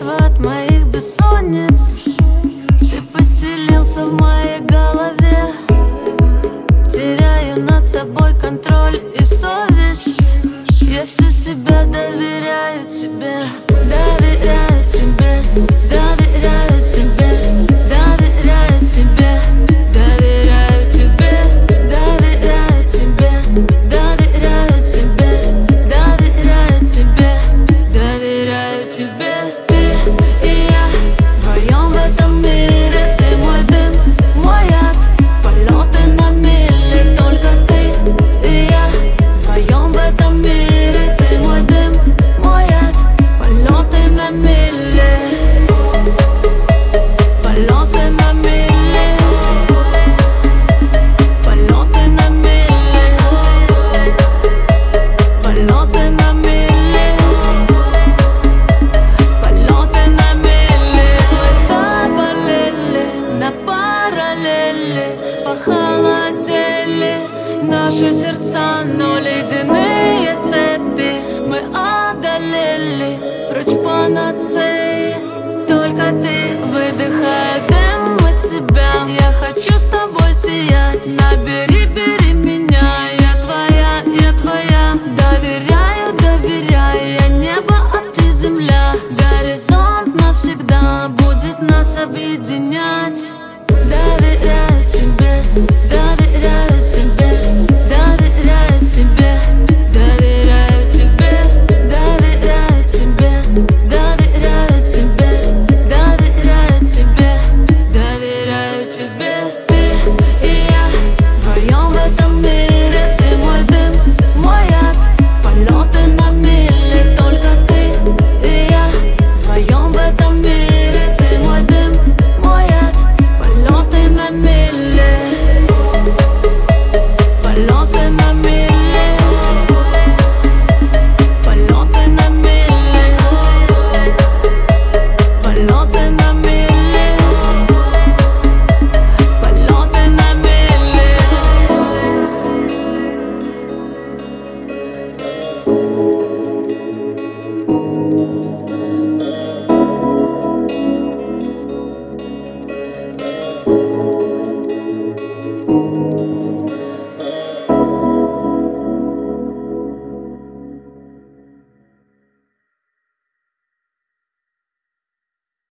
лекарство от моих бессонниц. Ты поселился в моей голове. Теряю над собой контроль и совесть. Я всю себя доверяю тебе. Доверяю тебе, доверяю тебе, доверяю тебе, доверяю тебе, доверяю тебе, доверяю тебе, доверяю тебе, доверяю тебе. Ты и я вдвоем в этом мире. Ты мой дым, мой яд, полеты на мили. Только ты и я вдвоем в этом мире. Ты мой дым, мой яд, полеты на мили. Полеты на мили. Полеты на мили. Полеты на мили. Полеты на мили. Мы заболели на параллели, похолодели наши сердца, но ледяные цепи мы одолели. Прочь панацеи, только ты